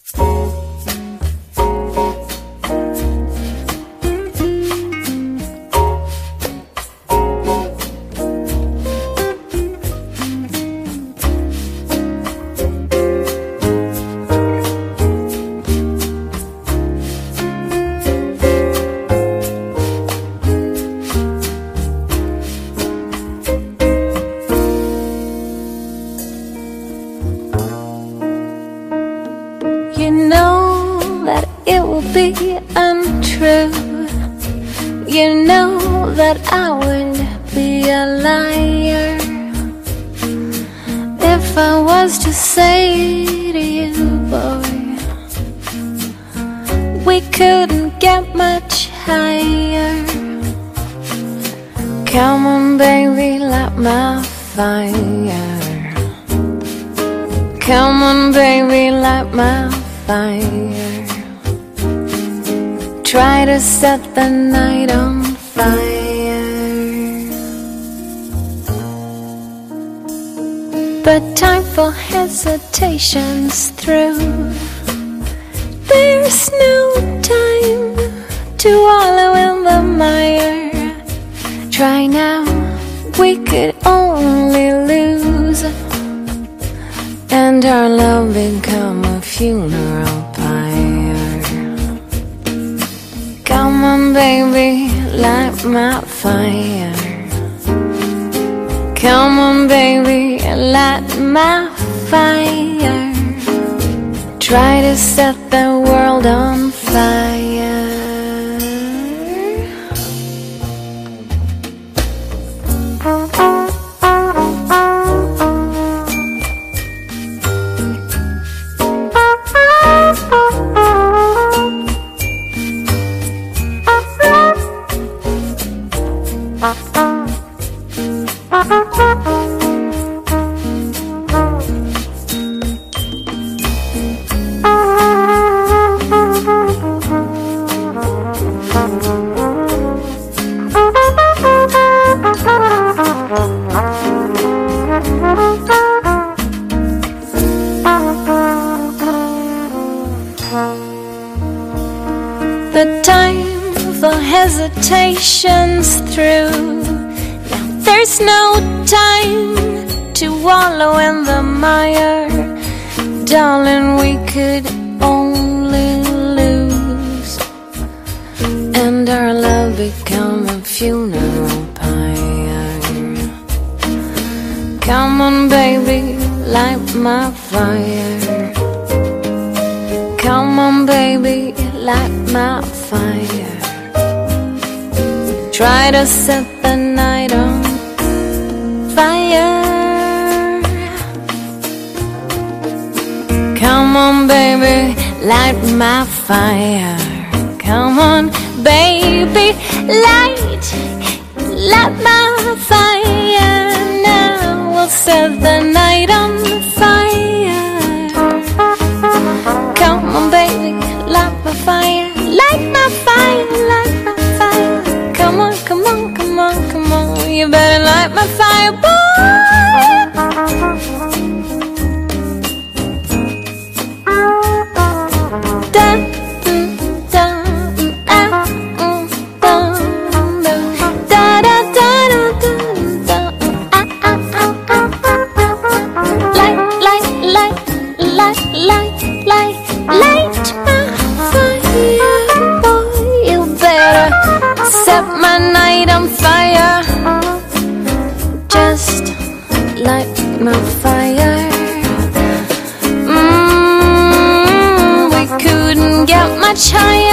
You know that it will be untrue. You know that I would be a liar if I was to say to you, boy, we couldn't get much higher. Come on, baby, light my fire. Come on, baby, light my fire. Try to set the night on fire. But time for hesitation's through. There's no time to wallow in the mire. Try now, we could only lose, and our love become a funeral pyre. Come on, baby, light my fire. Come on, baby, light my fire. Try to set the world on fire. The time for hesitation's through. Now there's no time to wallow in the mire. Darling, we could only lose, and our love become a funeral pyre. Come on, baby, light my fire. Come on, baby, light my fire. Try to set the night on fire. Come on, baby, light my fire. Come on, baby, light my fire. Now we'll set the night on fire. Come on, baby, light my fire. Light my fire, light my fire. Come on, come on, come on, come on. You better light my fire, boy. Set my night on fire. Just light my fire. We couldn't get much higher.